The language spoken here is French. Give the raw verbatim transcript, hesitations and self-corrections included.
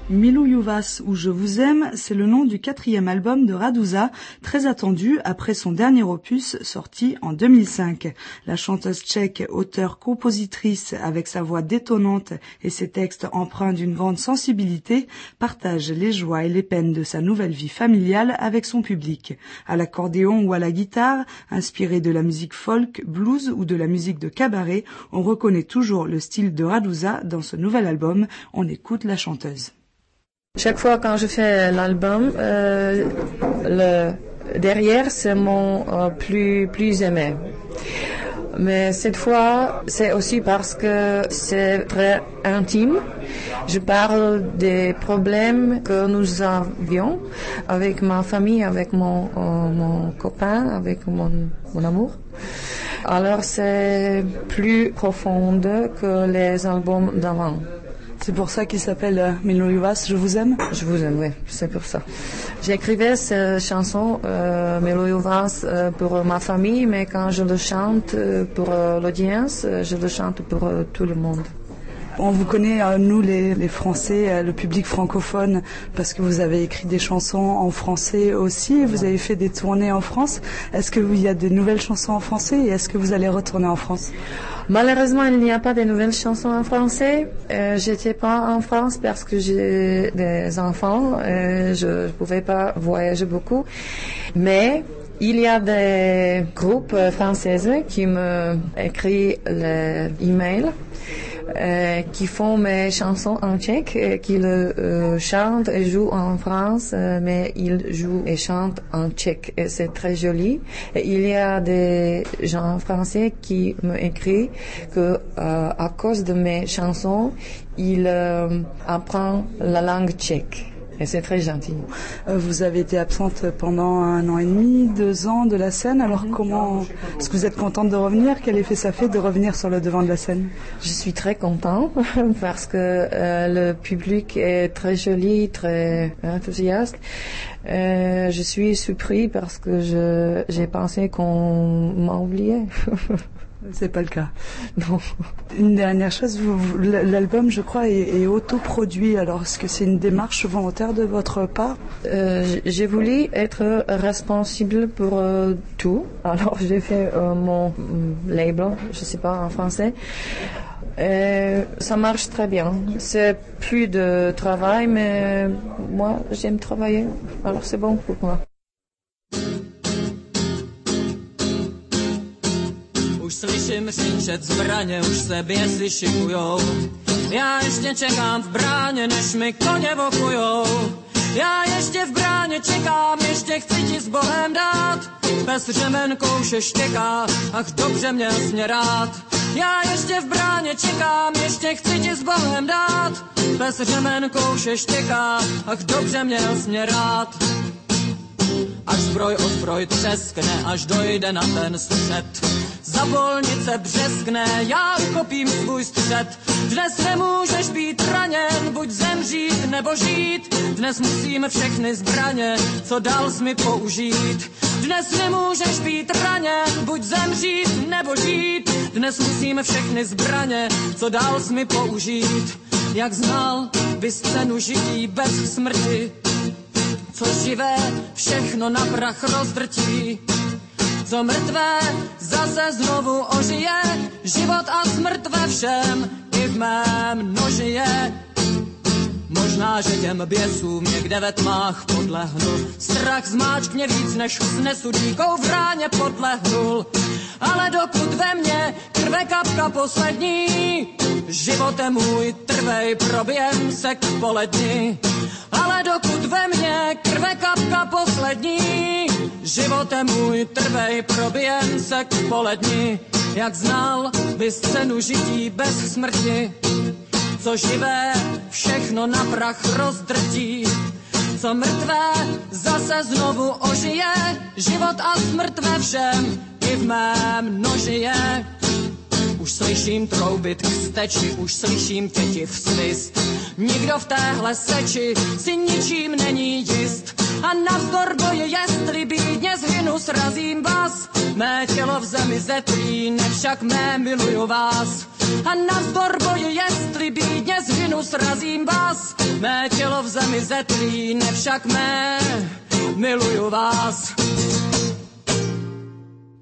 Miluju vas ou Je vous aime, c'est le nom du quatrième album de Raduša, très attendu après son dernier opus sorti en deux mille cinq. La chanteuse tchèque, auteure-compositrice avec sa voix détonnante et ses textes empreints d'une grande sensibilité, partage les joies et les peines de sa nouvelle vie familiale avec son public. À l'accordéon ou à la guitare, inspiré de la musique folk, blues ou de la musique de cabaret, on reconnaît toujours le style de Raduša dans ce nouvel album. On écoute la chanteuse. Chaque fois quand je fais l'album, euh, le derrière c'est mon euh, plus plus aimé. Mais cette fois, c'est aussi parce que c'est très intime. Je parle des problèmes que nous avions avec ma famille, avec mon euh, mon copain, avec mon mon amour. Alors c'est plus profond que les albums d'avant. C'est pour ça qu'il s'appelle euh, Miluju vas, Je vous aime. Je vous aime, oui, c'est pour ça. J'écrivais cette chanson, euh, Miluju vas, euh, pour ma famille, mais quand je le chante euh, pour euh, l'audience, euh, je le chante pour euh, tout le monde. On vous connaît, euh, nous les, les Français, euh, le public francophone, parce que vous avez écrit des chansons en français aussi, vous avez fait des tournées en France. Est-ce qu'il y a de nouvelles chansons en français et est-ce que vous allez retourner en France ? Malheureusement, il n'y a pas de nouvelles chansons en français. Euh, j'étais pas en France parce que j'ai des enfants. Euh, je ne pouvais pas voyager beaucoup. Mais il y a des groupes français qui me écrivent les emails. Euh, qui font mes chansons en tchèque, et qui le euh, chantent et jouent en France, euh, mais ils jouent et chantent en tchèque. Et c'est très joli. Et il y a des gens français qui me écrivent que euh, à cause de mes chansons, ils euh, apprennent la langue tchèque. Et c'est très gentil. Vous avez été absente pendant un an et demi, deux ans de la scène. Alors comment est-ce que vous êtes contente de revenir ? Quel effet ça fait de revenir sur le devant de la scène ? Je suis très contente parce que euh, le public est très joli, très enthousiaste. Euh, je suis surprise parce que je j'ai pensé qu'on m'a oublié. C'est pas le cas. Non. Une dernière chose, vous, vous, l'album, je crois, est, est autoproduit. Alors, est-ce que c'est une démarche volontaire de votre part ? euh, J'ai voulu être responsable pour euh, tout. Alors, j'ai fait euh, mon label, je sais pas en français. Euh, ça marche très bien. C'est plus de travail, mais moi, j'aime travailler. Alors, c'est bon pour moi. Už slyším křičet zbraně, už se běsy šikujou. Já ještě čekám v bráně, než mi koně vokujou. Já ještě v bráně čekám, ještě chci ti s Bohem dát. Bez řemen kouše štěká, ach dobře měl jsi mě rád. Já ještě v bráně čekám, ještě chci ti s Bohem dát. Bez řemen kouše štěká, ach dobře měl jsi mě rád. Až zbroj o zbroj třeskne, až dojde na ten střet. Za bolnice břeskne, já ukopím svůj střed. Dnes nemůžeš být raněn, buď zemřít nebo žít. Dnes musíme všechny zbraně, co dal jsi mi použít. Dnes nemůžeš být raněn, buď zemřít nebo žít. Dnes musíme všechny zbraně, co dal jsi mi použít. Jak znal bys cenu žití bez smrti, co živé všechno na prach rozdrtí. Co mrtvé zase znovu ožije, život a smrt ve všem i v mém noži je. Možná, že těm běsům někde ve tmách podlehnu, strach zmáčkně víc, než snesu díkou v ráně podlehnul. Ale dokud ve mně krve kapka poslední, životem můj trvej, proběhem se k poledni. Ale dokud ve mně krve kapka poslední, životem můj trvej, proběhem se k poledni. Jak znal bys cenu žití bez smrti, co živé všechno na prach rozdrtí. Co mrtvé zase znovu ožije, život a smrt ve všem i v mém noži je. Už slyším troubit k steči, už slyším tětiv svist. Nikdo v téhle seči si ničím není jist. A navzdor boje, jestli bídně zhynu, srazím vás. Mé tělo v zemi zetlí, ne však mé miluju vás. a navzdor boji, jestli bídně zhynu, srazím vás. Mé tělo v zemi zetlí, ne však mé, miluju vás.